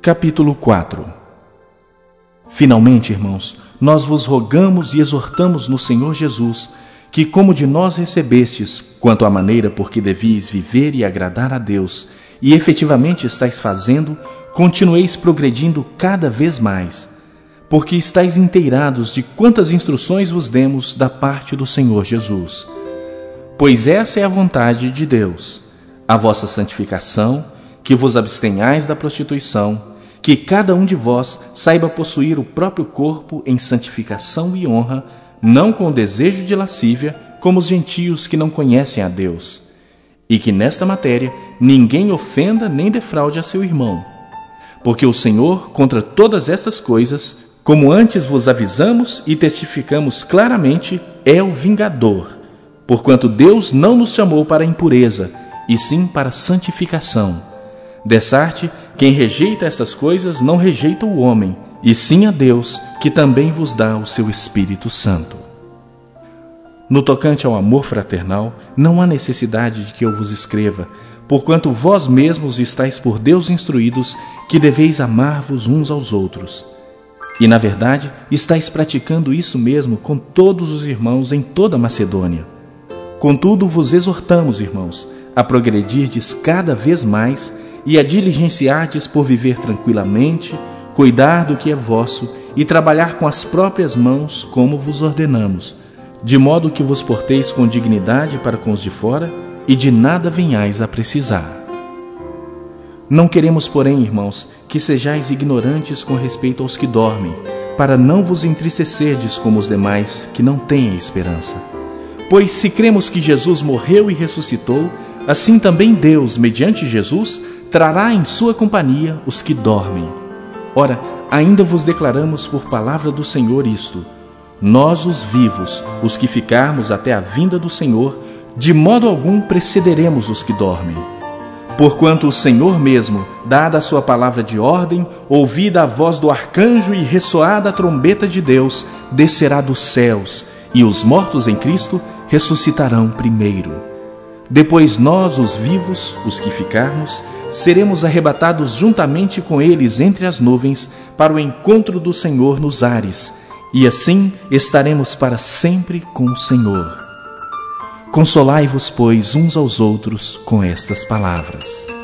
Capítulo 4. Finalmente, irmãos, nós vos rogamos e exortamos no Senhor Jesus, que como de nós recebestes, quanto à maneira por que devíeis viver e agradar a Deus, e efetivamente estáis fazendo, continueis progredindo cada vez mais, porque estáis inteirados de quantas instruções vos demos da parte do Senhor Jesus. Pois essa é a vontade de Deus, a vossa santificação, que vos abstenhais da prostituição, que cada um de vós saiba possuir o próprio corpo em santificação e honra, não com desejo de lascívia, como os gentios que não conhecem a Deus, e que nesta matéria ninguém ofenda nem defraude a seu irmão. Porque o Senhor, contra todas estas coisas, como antes vos avisamos e testificamos claramente, é o vingador, porquanto Deus não nos chamou para a impureza, e sim para a santificação. Dessarte, quem rejeita estas coisas não rejeita o homem, e sim a Deus, que também vos dá o seu Espírito Santo. No tocante ao amor fraternal, não há necessidade de que eu vos escreva, porquanto vós mesmos estáis por Deus instruídos que deveis amar-vos uns aos outros. E, na verdade, estáis praticando isso mesmo com todos os irmãos em toda a Macedônia. Contudo, vos exortamos, irmãos, a progredirdes cada vez mais e a diligenciardes por viver tranquilamente, cuidar do que é vosso e trabalhar com as próprias mãos, como vos ordenamos, de modo que vos porteis com dignidade para com os de fora e de nada venhais a precisar. Não queremos, porém, irmãos, que sejais ignorantes com respeito aos que dormem, para não vos entristecerdes como os demais que não têm esperança. Pois se cremos que Jesus morreu e ressuscitou, assim também Deus, mediante Jesus, trará em sua companhia os que dormem. Ora, ainda vos declaramos por palavra do Senhor isto: nós, os vivos, os que ficarmos até a vinda do Senhor, de modo algum precederemos os que dormem. Porquanto o Senhor mesmo, dada a sua palavra de ordem, ouvida a voz do arcanjo e ressoada a trombeta de Deus, descerá dos céus, e os mortos em Cristo ressuscitarão primeiro. Depois nós, os vivos, os que ficarmos, seremos arrebatados juntamente com eles entre as nuvens para o encontro do Senhor nos ares, e assim estaremos para sempre com o Senhor. Consolai-vos, pois, uns aos outros com estas palavras.